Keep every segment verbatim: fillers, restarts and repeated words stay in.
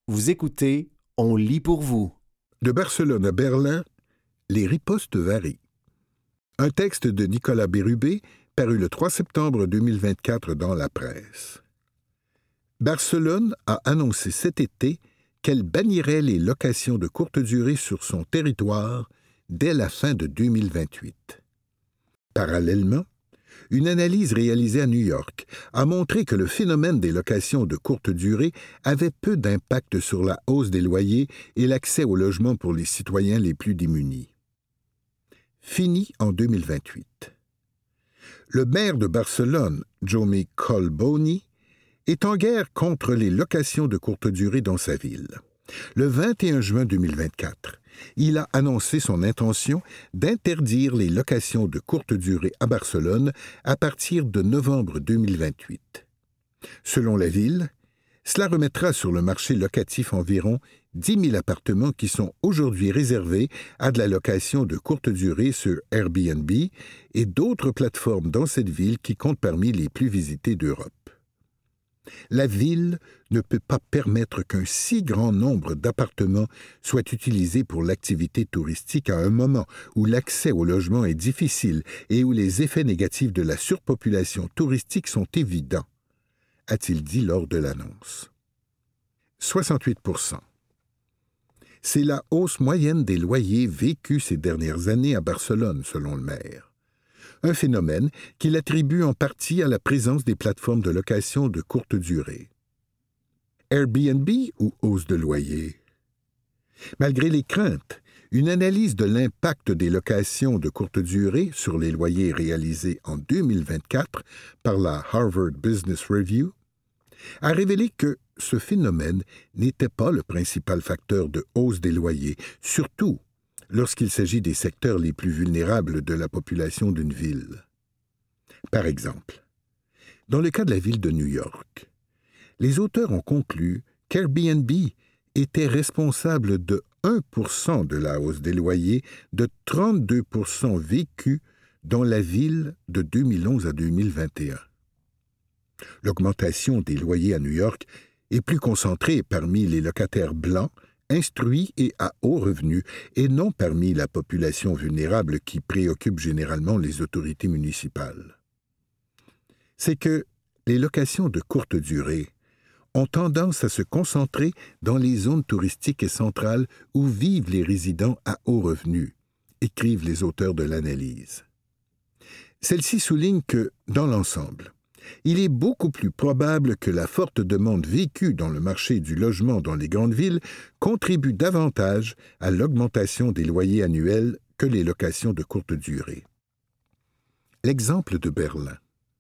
Vous écoutez On lit pour vous. De Barcelone à Berlin, les ripostes varient. Un texte de Nicolas Bérubé, paru le trois septembre deux mille vingt-quatre dans la presse. Barcelone a annoncé cet été qu'elle bannirait les locations de courte durée sur son territoire dès la fin de deux mille vingt-huit. Parallèlement, une analyse réalisée à New York a montré que le phénomène des locations de courte durée avait peu d'impact sur la hausse des loyers et l'accès au logement pour les citoyens les plus démunis. Fini en deux mille vingt-huit. Le maire de Barcelone, Jaume Collboni, est en guerre contre les locations de courte durée dans sa ville. Le vingt et un juin deux mille vingt-quatre, il a annoncé son intention d'interdire les locations de courte durée à Barcelone à partir de novembre deux mille vingt-huit. Selon la ville, cela remettra sur le marché locatif environ dix mille appartements qui sont aujourd'hui réservés à de la location de courte durée sur Airbnb et d'autres plateformes dans cette ville qui comptent parmi les plus visitées d'Europe. La ville ne peut pas permettre qu'un si grand nombre d'appartements soit utilisés pour l'activité touristique à un moment où l'accès au logement est difficile et où les effets négatifs de la surpopulation touristique sont évidents, a-t-il dit lors de l'annonce. soixante-huit pour cent. C'est la hausse moyenne des loyers vécus ces dernières années à Barcelone, selon le maire. Un phénomène qu'il attribue en partie à la présence des plateformes de location de courte durée. Airbnb ou hausse de loyer? Malgré les craintes, une analyse de l'impact des locations de courte durée sur les loyers réalisée en deux mille vingt-quatre par la Harvard Business Review a révélé que ce phénomène n'était pas le principal facteur de hausse des loyers, surtout lorsqu'il s'agit des secteurs les plus vulnérables de la population d'une ville. Par exemple, dans le cas de la ville de New York, les auteurs ont conclu qu'Airbnb était responsable de un pour cent de la hausse des loyers, de trente-deux pour cent vécus dans la ville de deux mille onze à deux mille vingt et un. L'augmentation des loyers à New York est plus concentrée parmi les locataires blancs, instruits et à haut revenu, et non parmi la population vulnérable qui préoccupe généralement les autorités municipales. C'est que les locations de courte durée ont tendance à se concentrer dans les zones touristiques et centrales où vivent les résidents à haut revenu, écrivent les auteurs de l'analyse. Celle-ci souligne que, dans l'ensemble, il est beaucoup plus probable que la forte demande vécue dans le marché du logement dans les grandes villes contribue davantage à l'augmentation des loyers annuels que les locations de courte durée. L'exemple de Berlin.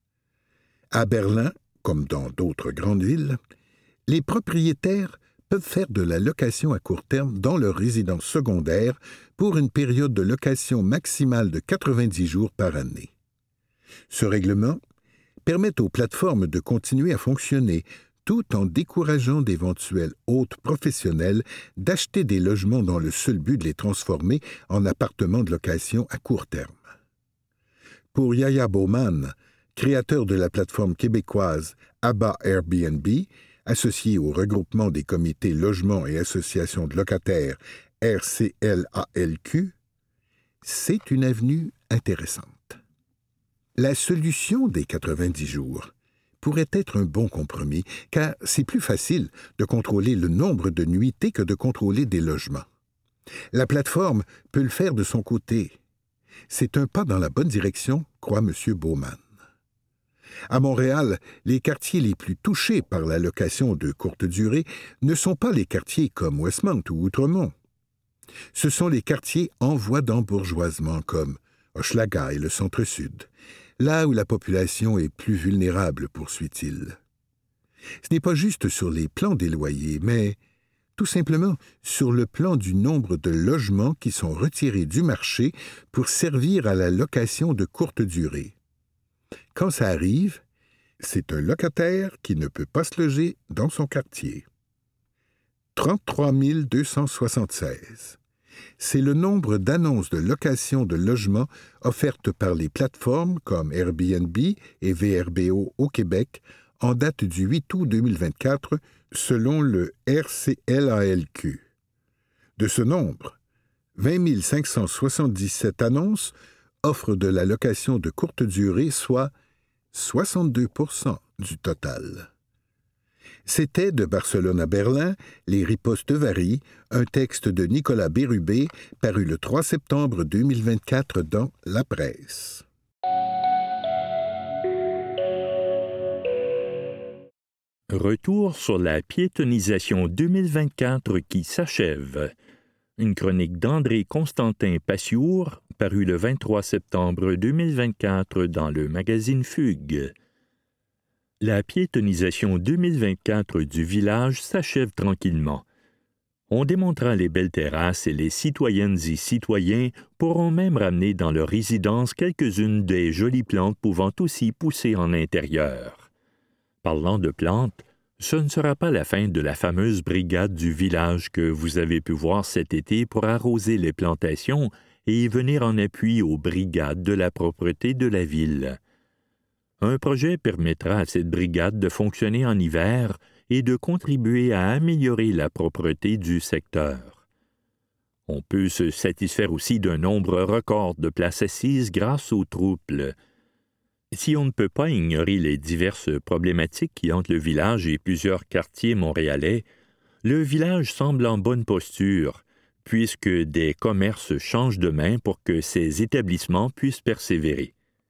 À Berlin, comme dans d'autres grandes villes, les propriétaires peuvent faire de la location à court terme dans leur résidence secondaire pour une période de location maximale de quatre-vingt-dix jours par année. Ce règlement permettent aux plateformes de continuer à fonctionner tout en décourageant d'éventuels hôtes professionnels d'acheter des logements dans le seul but de les transformer en appartements de location à court terme. Pour Yaya Bauman, créateur de la plateforme québécoise Aba Airbnb, associé au regroupement des comités logements et associations de locataires R C L A L Q, c'est une avenue intéressante. La solution des quatre-vingt-dix jours pourrait être un bon compromis, car c'est plus facile de contrôler le nombre de nuitées que de contrôler des logements. La plateforme peut le faire de son côté. C'est un pas dans la bonne direction, croit M. Bauman. À Montréal, les quartiers les plus touchés par la location de courte durée ne sont pas les quartiers comme Westmount ou Outremont. Ce sont les quartiers en voie d'embourgeoisement comme Hochelaga et le Centre-Sud, là où la population est plus vulnérable, poursuit-il. Ce n'est pas juste sur les plans des loyers, mais tout simplement sur le plan du nombre de logements qui sont retirés du marché pour servir à la location de courte durée. Quand ça arrive, c'est un locataire qui ne peut pas se loger dans son quartier. trente-trois mille deux cent soixante-seize. C'est le nombre d'annonces de location de logements offertes par les plateformes comme Airbnb et V R B O au Québec en date du huit août deux mille vingt-quatre, selon le R C L A L Q. De ce nombre, vingt mille cinq cent soixante-dix-sept annonces offrent de la location de courte durée, soit soixante-deux pour cent du total. C'était de Barcelone à Berlin, Les ripostes varient, un texte de Nicolas Bérubé, paru le trois septembre deux mille vingt-quatre dans La Presse. Retour sur la piétonisation deux mille vingt-quatre qui s'achève. Une chronique d'André Constantin Passiour, parue le vingt-trois septembre deux mille vingt-quatre dans le magazine Fugue. La piétonisation deux mille vingt-quatre du village s'achève tranquillement. On démontra les belles terrasses et les citoyennes et citoyens pourront même ramener dans leur résidence quelques-unes des jolies plantes pouvant aussi pousser en intérieur. Parlant de plantes, ce ne sera pas la fin de la fameuse brigade du village que vous avez pu voir cet été pour arroser les plantations et venir en appui aux brigades de la propreté de la ville. Un projet permettra à cette brigade de fonctionner en hiver et de contribuer à améliorer la propreté du secteur. On peut se satisfaire aussi d'un nombre record de places assises grâce aux troupes. Si on ne peut pas ignorer les diverses problématiques qui hantent le village et plusieurs quartiers montréalais, le village semble en bonne posture, puisque des commerces changent de main pour que ces établissements puissent persévérer.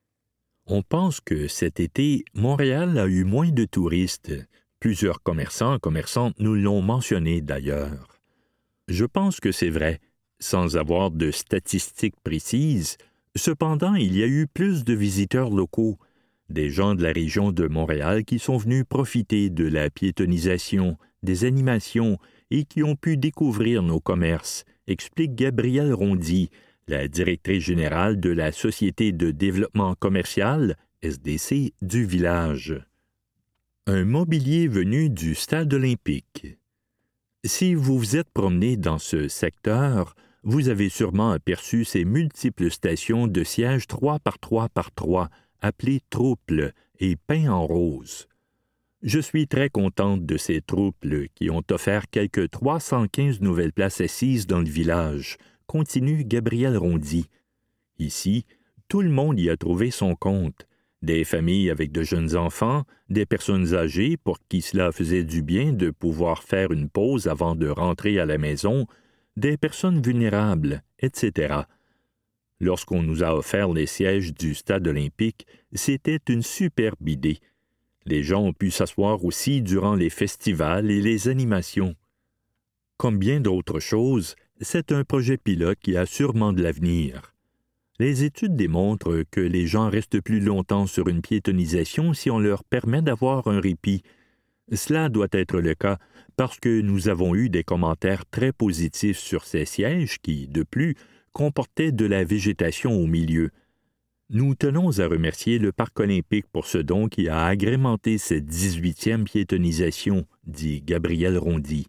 On pense que cet été, Montréal a eu moins de touristes. Plusieurs commerçants et commerçantes nous l'ont mentionné d'ailleurs. Je pense que c'est vrai, sans avoir de statistiques précises. Cependant, il y a eu plus de visiteurs locaux, des gens de la région de Montréal qui sont venus profiter de la piétonisation, des animations et qui ont pu découvrir nos commerces, explique Gabrielle Rondy, la directrice générale de la Société de développement commercial, S D C, du village. Un mobilier venu du stade olympique. Si vous vous êtes promené dans ce secteur, vous avez sûrement aperçu ces multiples stations de sièges trois par trois par trois, appelées troupes et peints en rose. Je suis très contente de ces troupes qui ont offert quelques trois cent quinze nouvelles places assises dans le village, continue Gabrielle Rondy. Ici, tout le monde y a trouvé son compte. Des familles avec de jeunes enfants, des personnes âgées pour qui cela faisait du bien de pouvoir faire une pause avant de rentrer à la maison, des personnes vulnérables, et cetera. Lorsqu'on nous a offert les sièges du stade olympique, c'était une superbe idée. Les gens ont pu s'asseoir aussi durant les festivals et les animations. Comme bien d'autres choses, c'est un projet pilote qui a sûrement de l'avenir. Les études démontrent que les gens restent plus longtemps sur une piétonisation si on leur permet d'avoir un répit. Cela doit être le cas parce que nous avons eu des commentaires très positifs sur ces sièges qui, de plus, comportaient de la végétation au milieu. Nous tenons à remercier le Parc olympique pour ce don qui a agrémenté cette dix-huitième piétonisation, dit Gabrielle Rondy.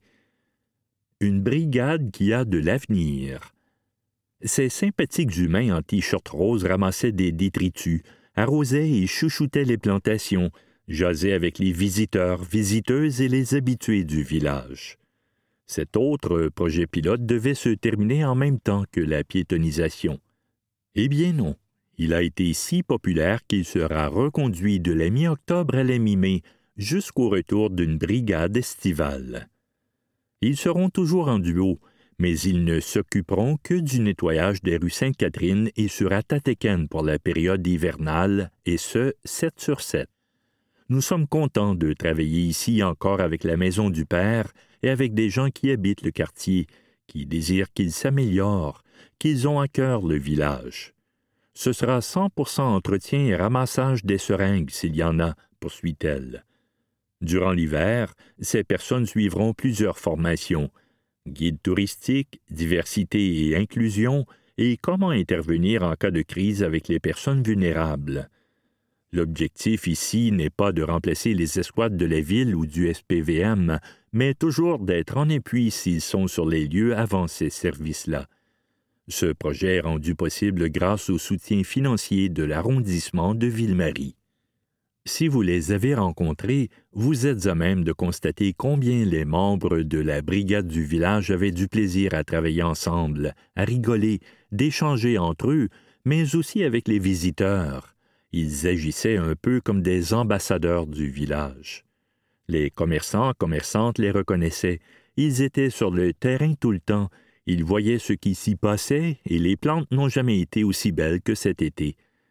Une brigade qui a de l'avenir. Ces sympathiques humains en t-shirt rose ramassaient des détritus, arrosaient et chouchoutaient les plantations, jasaient avec les visiteurs, visiteuses et les habitués du village. Cet autre projet pilote devait se terminer en même temps que la piétonisation. Eh bien non, il a été si populaire qu'il sera reconduit de la mi-octobre à la mi-mai jusqu'au retour d'une brigade estivale. Ils seront toujours en duo, mais ils ne s'occuperont que du nettoyage des rues Sainte-Catherine et sur Atatéken pour la période hivernale, et ce, sept sur sept. Nous sommes contents de travailler ici encore avec la Maison du Père et avec des gens qui habitent le quartier, qui désirent qu'il s'améliore, qu'ils ont à cœur le village. Ce sera cent pour cent entretien et ramassage des seringues s'il y en a, poursuit-elle. Durant l'hiver, ces personnes suivront plusieurs formations, guide touristique, diversité et inclusion, et comment intervenir en cas de crise avec les personnes vulnérables. L'objectif ici n'est pas de remplacer les escouades de la ville ou du S P V M, mais toujours d'être en appui s'ils sont sur les lieux avant ces services-là. Ce projet est rendu possible grâce au soutien financier de l'arrondissement de Ville-Marie. Si vous les avez rencontrés, vous êtes à même de constater combien les membres de la brigade du village avaient du plaisir à travailler ensemble, à rigoler, d'échanger entre eux, mais aussi avec les visiteurs. Ils agissaient un peu comme des ambassadeurs du village. Les commerçants, commerçantes les reconnaissaient. Ils étaient sur le terrain tout le temps. Ils voyaient ce qui s'y passait et les plantes n'ont jamais été aussi belles que cet été.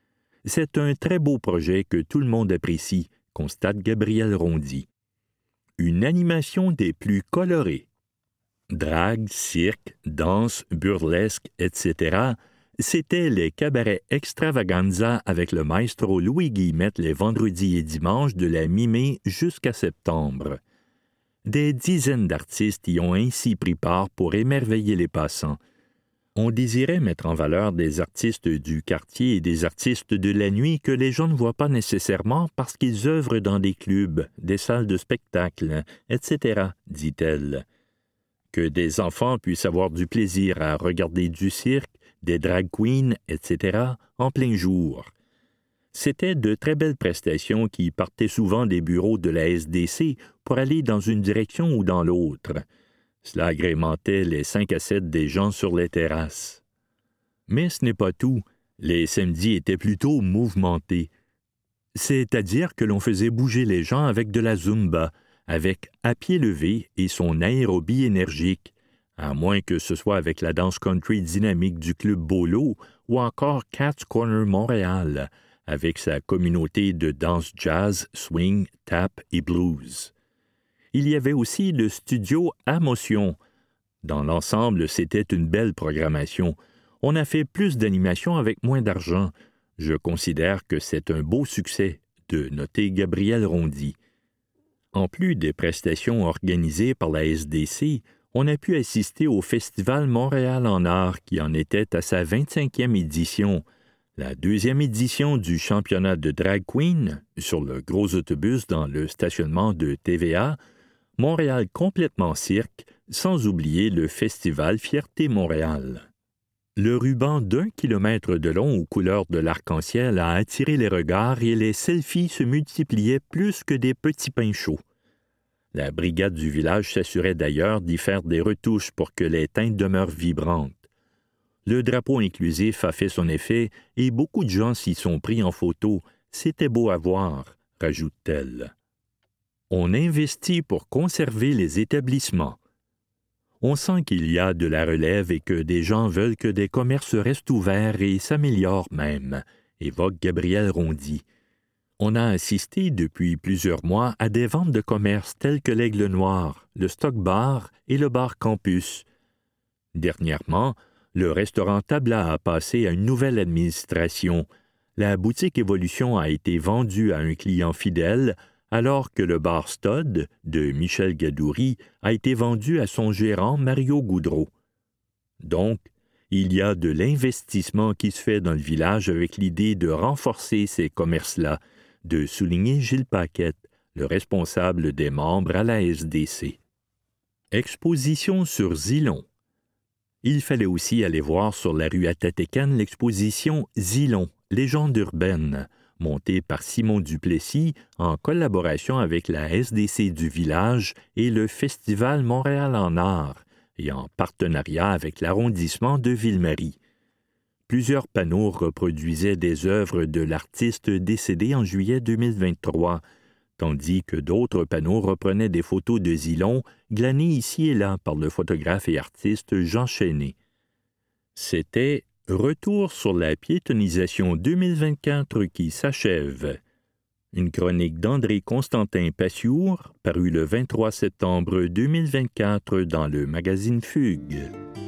C'est un très beau projet que tout le monde apprécie, constate Gabriel Rondy. Une animation des plus colorées. Drague, cirque, danse, burlesque, et cetera, c'était les cabarets extravaganza avec le maestro Louis Guillemette les vendredis et dimanches de la mi-mai jusqu'à septembre. Des dizaines d'artistes y ont ainsi pris part pour émerveiller les passants. On désirait mettre en valeur des artistes du quartier et des artistes de la nuit que les gens ne voient pas nécessairement parce qu'ils œuvrent dans des clubs, des salles de spectacle, et cetera, dit-elle. Que des enfants puissent avoir du plaisir à regarder du cirque, des drag queens, et cetera, en plein jour. C'étaient de très belles prestations qui partaient souvent des bureaux de la S D C pour aller dans une direction ou dans l'autre. Cela agrémentait les cinq à sept des gens sur les terrasses. Mais ce n'est pas tout. Les samedis étaient plutôt mouvementés. C'est-à-dire que l'on faisait bouger les gens avec de la zumba, avec à pied levé et son aérobie énergique, à moins que ce soit avec la danse country dynamique du Club Bolo ou encore Cat's Corner Montréal, avec sa communauté de danse jazz, swing, tap et blues. Il y avait aussi le studio Amotion. Dans l'ensemble, c'était une belle programmation. On a fait plus d'animations avec moins d'argent. Je considère que c'est un beau succès, de noter Gabriel Rondy. En plus des prestations organisées par la S D C, on a pu assister au Festival Montréal en art qui en était à sa vingt-cinquième édition, la deuxième édition du championnat de drag queen sur le gros autobus dans le stationnement de T V A, Montréal complètement cirque, sans oublier le festival Fierté Montréal. Le ruban d'un kilomètre de long aux couleurs de l'arc-en-ciel a attiré les regards et les selfies se multipliaient plus que des petits pains chauds. La brigade du village s'assurait d'ailleurs d'y faire des retouches pour que les teintes demeurent vibrantes. Le drapeau inclusif a fait son effet et beaucoup de gens s'y sont pris en photo. C'était beau à voir, rajoute-t-elle. On investit pour conserver les établissements. On sent qu'il y a de la relève et que des gens veulent que des commerces restent ouverts et s'améliorent même, évoque Gabriel Rondy. On a assisté depuis plusieurs mois à des ventes de commerce telles que l'Aigle Noir, le Stock Bar et le Bar Campus. Dernièrement, le restaurant Tabla a passé à une nouvelle administration. La boutique Évolution a été vendue à un client fidèle, alors que le bar Stud de Michel Gadouri a été vendu à son gérant Mario Goudreau. Donc, il y a de l'investissement qui se fait dans le village avec l'idée de renforcer ces commerces-là, de souligner Gilles Paquette, le responsable des membres à la S D C. Exposition sur Zilon. Il fallait aussi aller voir sur la rue Atatécane l'exposition Zilon, légende urbaine, montée par Simon Duplessis en collaboration avec la S D C du village et le Festival Montréal en art, et en partenariat avec l'arrondissement de Ville-Marie. Plusieurs panneaux reproduisaient des œuvres de l'artiste décédé en juillet deux mille vingt-trois, tandis que d'autres panneaux reprenaient des photos de Zilon glanées ici et là par le photographe et artiste Jean Chéné. C'était « Retour sur la piétonisation deux mille vingt-quatre qui s'achève ». Une chronique d'André Constantin Passiour, parue le vingt-trois septembre deux mille vingt-quatre dans le magazine Fugue.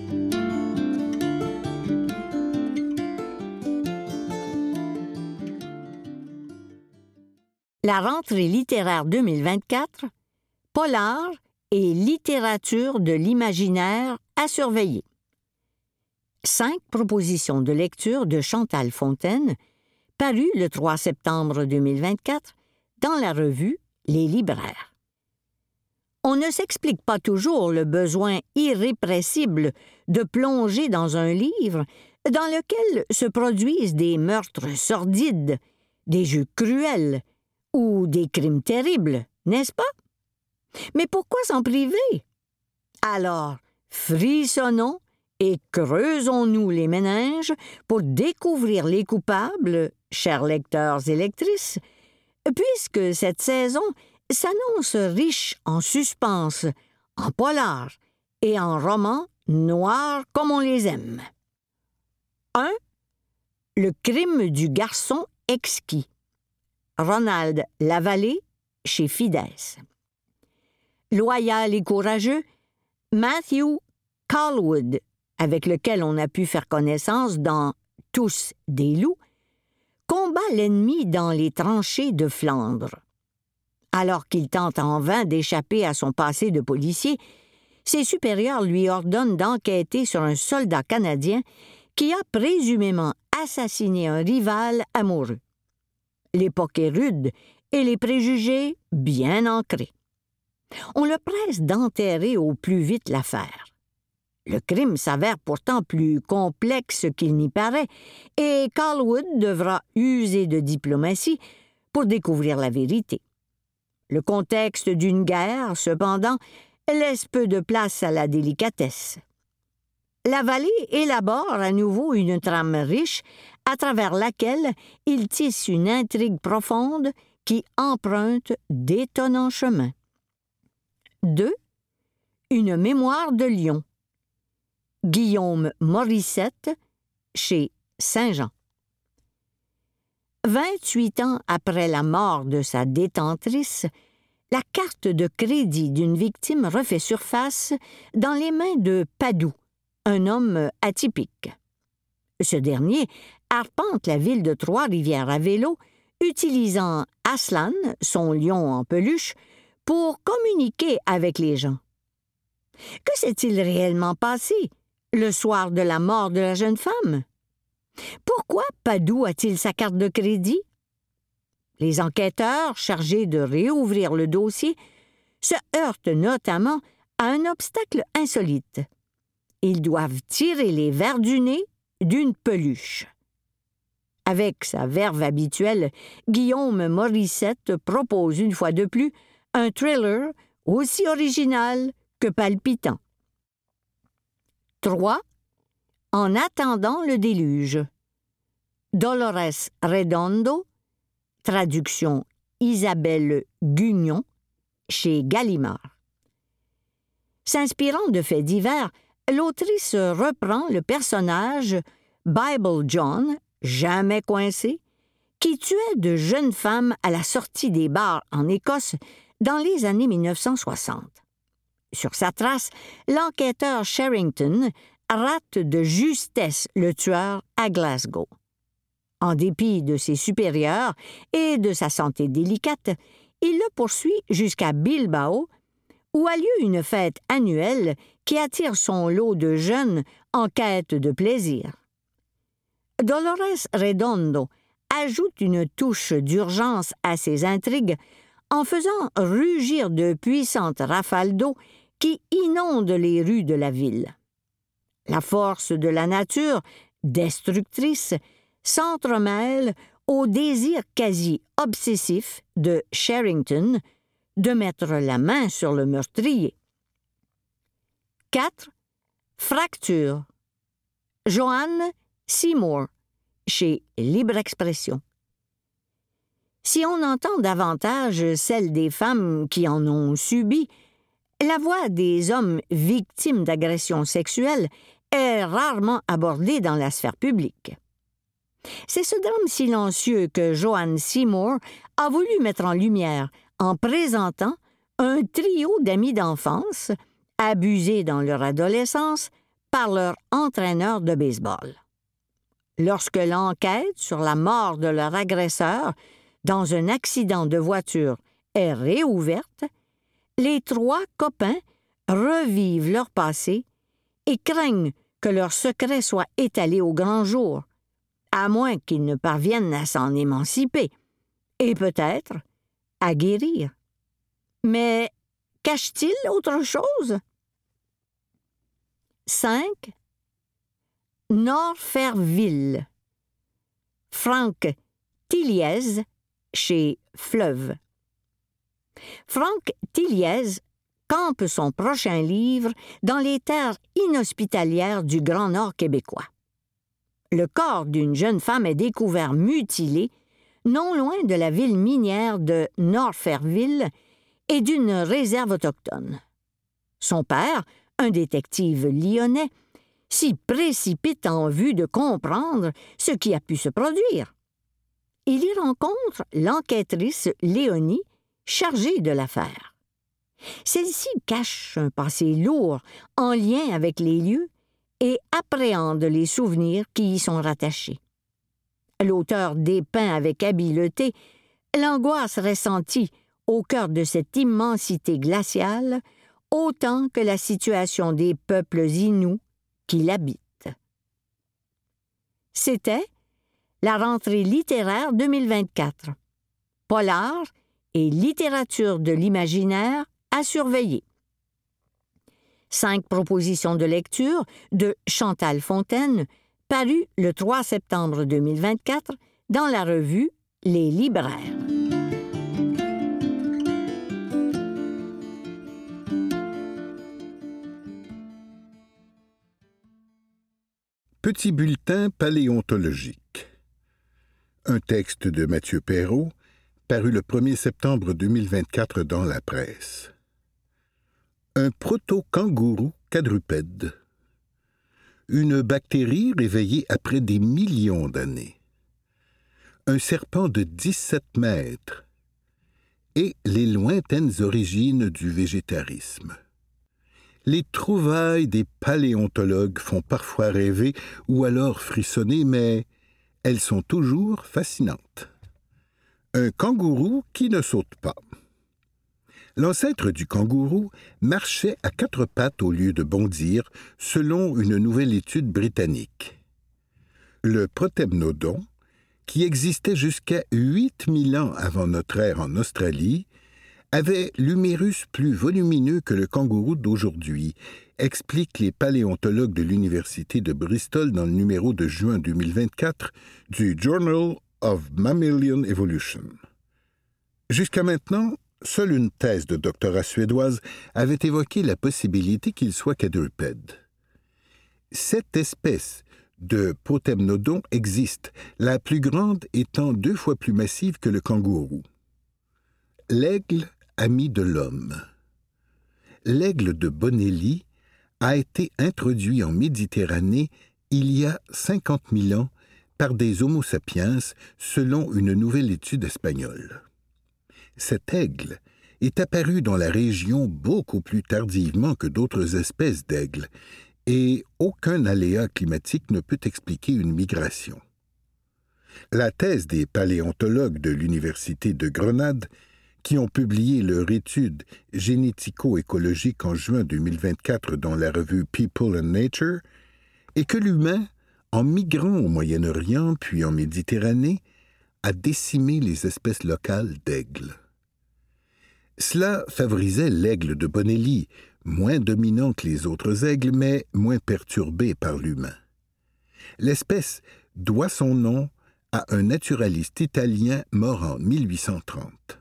La rentrée littéraire deux mille vingt-quatre, polar et littérature de l'imaginaire à surveiller. Cinq propositions de lecture de Chantal Fontaine, parues le trois septembre deux mille vingt-quatre dans la revue Les Libraires. On ne s'explique pas toujours le besoin irrépressible de plonger dans un livre dans lequel se produisent des meurtres sordides, des jeux cruels ou des crimes terribles, n'est-ce pas? Mais pourquoi s'en priver? Alors, frissonnons et creusons-nous les méninges pour découvrir les coupables, chers lecteurs et lectrices, puisque cette saison s'annonce riche en suspense, en polar et en romans noirs comme on les aime. un. Le crime du garçon exquis. Ronald Lavallée, chez Fidesz. Loyal et courageux, Matthew Callwood, avec lequel on a pu faire connaissance dans Tous des loups, combat l'ennemi dans les tranchées de Flandre. Alors qu'il tente en vain d'échapper à son passé de policier, ses supérieurs lui ordonnent d'enquêter sur un soldat canadien qui a présumément assassiné un rival amoureux. L'époque est rude et les préjugés bien ancrés. On le presse d'enterrer au plus vite l'affaire. Le crime s'avère pourtant plus complexe qu'il n'y paraît et Callwood devra user de diplomatie pour découvrir la vérité. Le contexte d'une guerre, cependant, laisse peu de place à la délicatesse. Lavallée élabore à nouveau une trame riche à travers laquelle il tisse une intrigue profonde qui emprunte d'étonnants chemins. deux. Une mémoire de lion. Guillaume Morissette, chez Saint-Jean. vingt-huit ans après la mort de sa détentrice, la carte de crédit d'une victime refait surface dans les mains de Padoue, un homme atypique. Ce dernier arpente la ville de Trois-Rivières à vélo, utilisant Aslan, son lion en peluche, pour communiquer avec les gens. Que s'est-il réellement passé le soir de la mort de la jeune femme? Pourquoi Padoue a-t-il sa carte de crédit? Les enquêteurs, chargés de réouvrir le dossier, se heurtent notamment à un obstacle insolite. Ils doivent tirer les vers du nez d'une peluche. Avec sa verve habituelle, Guillaume Morissette propose une fois de plus un thriller aussi original que palpitant. trois. En attendant le déluge. Dolores Redondo, traduction Isabelle Gugnon, chez Gallimard. S'inspirant de faits divers, l'autrice reprend le personnage Bible John, jamais coincé, qui tuait de jeunes femmes à la sortie des bars en Écosse dans les années mille neuf cent soixante. Sur sa trace, l'enquêteur Sherrington rate de justesse le tueur à Glasgow. En dépit de ses supérieurs et de sa santé délicate, il le poursuit jusqu'à Bilbao, où a lieu une fête annuelle qui attire son lot de jeunes en quête de plaisir. Dolores Redondo ajoute une touche d'urgence à ses intrigues en faisant rugir de puissantes rafales d'eau qui inondent les rues de la ville. La force de la nature, destructrice, s'entremêle au désir quasi obsessif de Sherrington de mettre la main sur le meurtrier. quatre. Fracture. Joanne Seymour, chez Libre Expression. Si on entend davantage celle des femmes qui en ont subi, la voix des hommes victimes d'agressions sexuelles est rarement abordée dans la sphère publique. C'est ce drame silencieux que Joanne Seymour a voulu mettre en lumière en présentant un trio d'amis d'enfance abusés dans leur adolescence par leur entraîneur de baseball. Lorsque l'enquête sur la mort de leur agresseur dans un accident de voiture est réouverte, les trois copains revivent leur passé et craignent que leur secret soit étalé au grand jour, à moins qu'ils ne parviennent à s'en émanciper, et peut-être à guérir. Mais cache-t-il autre chose? cinq. Norferville. Franck Tilliez, chez fleuve. Franck Tilliez campe son prochain livre dans les terres inhospitalières du Grand Nord québécois. Le corps d'une jeune femme est découvert mutilé non loin de la ville minière de Norfairville et d'une réserve autochtone. Son père, un détective lyonnais, s'y précipite en vue de comprendre ce qui a pu se produire. Il y rencontre l'enquêtrice Léonie, chargée de l'affaire. Celle-ci cache un passé lourd en lien avec les lieux et appréhende les souvenirs qui y sont rattachés. L'auteur dépeint avec habileté l'angoisse ressentie au cœur de cette immensité glaciale, autant que la situation des peuples inuits qui l'habitent. C'était la rentrée littéraire deux mille vingt-quatre. Polar et littérature de l'imaginaire à surveiller. Cinq propositions de lecture de Chantal Fontaine, parues le trois septembre deux mille vingt-quatre dans la revue Les Libraires. Petit bulletin paléontologique. Un texte de Mathieu Perrault, paru le premier septembre deux mille vingt-quatre dans la presse. Un proto-kangourou quadrupède. Une bactérie réveillée après des millions d'années. Un serpent de dix-sept mètres. Et les lointaines origines du végétarisme. Les trouvailles des paléontologues font parfois rêver ou alors frissonner, mais elles sont toujours fascinantes. Un kangourou qui ne saute pas. L'ancêtre du kangourou marchait à quatre pattes au lieu de bondir, selon une nouvelle étude britannique. Le protemnodon, qui existait jusqu'à huit mille ans avant notre ère en Australie, avait l'humérus plus volumineux que le kangourou d'aujourd'hui, expliquent les paléontologues de l'Université de Bristol dans le numéro de juin deux mille vingt-quatre du Journal of Mammalian Evolution. Jusqu'à maintenant, seule une thèse de doctorat suédoise avait évoqué la possibilité qu'il soit quadrupède. Cette espèce de protemnodon existe, la plus grande étant deux fois plus massive que le kangourou. L'aigle ami de l'homme. L'aigle de Bonelli a été introduit en Méditerranée il y a cinquante mille ans par des Homo sapiens selon une nouvelle étude espagnole. Cet aigle est apparu dans la région beaucoup plus tardivement que d'autres espèces d'aigles, et aucun aléa climatique ne peut expliquer une migration. La thèse des paléontologues de l'Université de Grenade, qui ont publié leur étude génético-écologique en juin deux mille vingt-quatre dans la revue People and Nature, est que l'humain, en migrant au Moyen-Orient puis en Méditerranée, a décimé les espèces locales d'aigles. Cela favorisait l'aigle de Bonelli, moins dominant que les autres aigles, mais moins perturbé par l'humain. L'espèce doit son nom à un naturaliste italien mort en mille huit cent trente.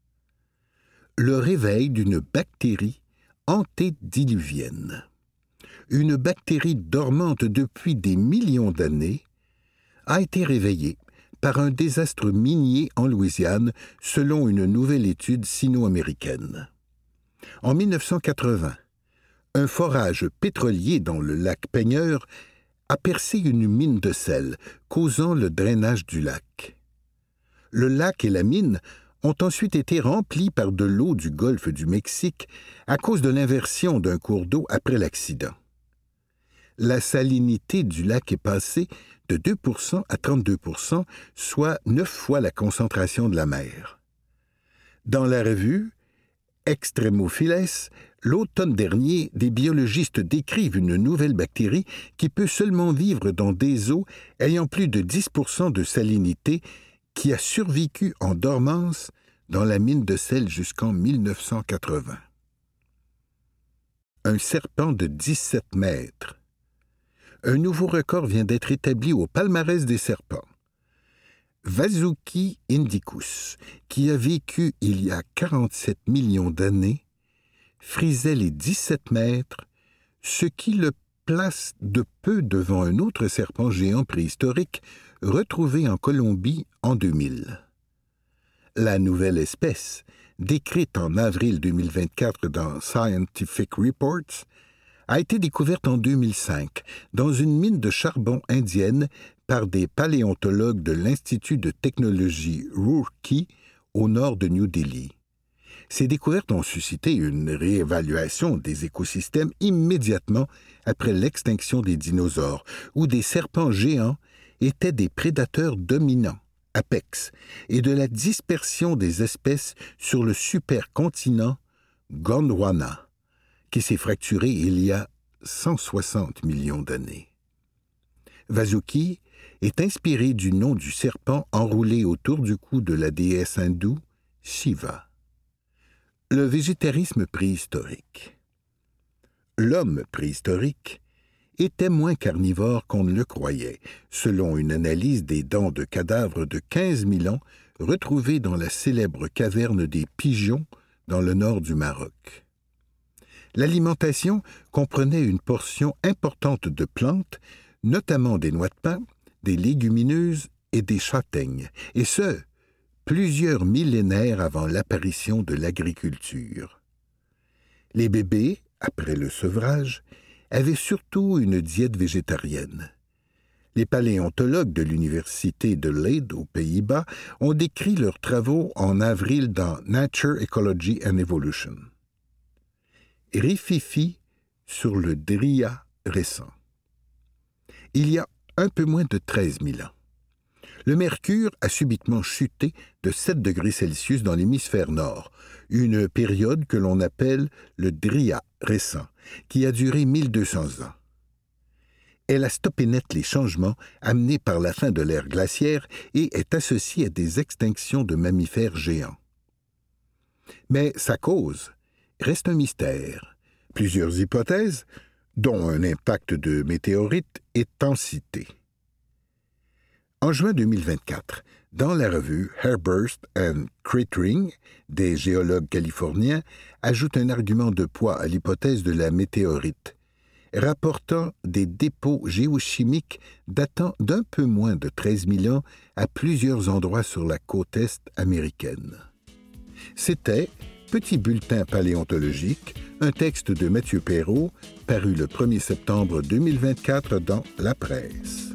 Le réveil d'une bactérie antédiluvienne. Une bactérie dormante depuis des millions d'années a été réveillée par un désastre minier en Louisiane selon une nouvelle étude sino-américaine. En mille neuf cent quatre-vingts, un forage pétrolier dans le lac Peigneur a percé une mine de sel, causant le drainage du lac. Le lac et la mine ont ensuite été remplis par de l'eau du golfe du Mexique à cause de l'inversion d'un cours d'eau après l'accident. La salinité du lac est passée de deux pour cent à trente-deux pour cent, soit neuf fois la concentration de la mer. Dans la revue Extremophiles, l'automne dernier, des biologistes décrivent une nouvelle bactérie qui peut seulement vivre dans des eaux ayant plus de dix pour cent de salinité, qui a survécu en dormance dans la mine de sel jusqu'en mille neuf cent quatre-vingts. Un serpent de dix-sept mètres. Un nouveau record vient d'être établi au palmarès des serpents. Vasuki Indicus, qui a vécu il y a quarante-sept millions d'années, frisait les dix-sept mètres, ce qui le place de peu devant un autre serpent géant préhistorique retrouvé en Colombie en deux mille. La nouvelle espèce, décrite en avril deux mille vingt-quatre dans Scientific Reports, a été découverte en deux mille cinq dans une mine de charbon indienne par des paléontologues de l'Institut de technologie Roorkee au nord de New Delhi. Ces découvertes ont suscité une réévaluation des écosystèmes immédiatement après l'extinction des dinosaures, où des serpents géants étaient des prédateurs dominants, apex, et de la dispersion des espèces sur le supercontinent Gondwana, qui s'est fracturé il y a cent soixante millions d'années. Vasuki est inspiré du nom du serpent enroulé autour du cou de la déesse hindoue Shiva. Le végétarisme préhistorique. L'homme préhistorique était moins carnivore qu'on ne le croyait, selon une analyse des dents de cadavres de quinze mille ans retrouvées dans la célèbre caverne des Pigeons dans le nord du Maroc. L'alimentation comprenait une portion importante de plantes, notamment des noix de pin, des légumineuses et des châtaignes, et ce, plusieurs millénaires avant l'apparition de l'agriculture. Les bébés, après le sevrage, avaient surtout une diète végétarienne. Les paléontologues de l'université de Leyde aux Pays-Bas ont décrit leurs travaux en avril dans Nature, Ecology and Evolution. Rififi sur le Dria récent. Il y a un peu moins de treize mille ans. Le mercure a subitement chuté de sept degrés Celsius dans l'hémisphère nord, une période que l'on appelle le Dria récent, qui a duré mille deux cents ans. Elle a stoppé net les changements amenés par la fin de l'ère glaciaire et est associée à des extinctions de mammifères géants. Mais sa cause reste un mystère. Plusieurs hypothèses, dont un impact de météorite, étant citées. En juin deux mille vingt-quatre, dans la revue Airburst and Cratering, des géologues californiens ajoutent un argument de poids à l'hypothèse de la météorite, rapportant des dépôts géochimiques datant d'un peu moins de treize mille ans à plusieurs endroits sur la côte est américaine. C'était Petit bulletin paléontologique, un texte de Mathieu Perrault, paru le premier septembre deux mille vingt-quatre dans La Presse.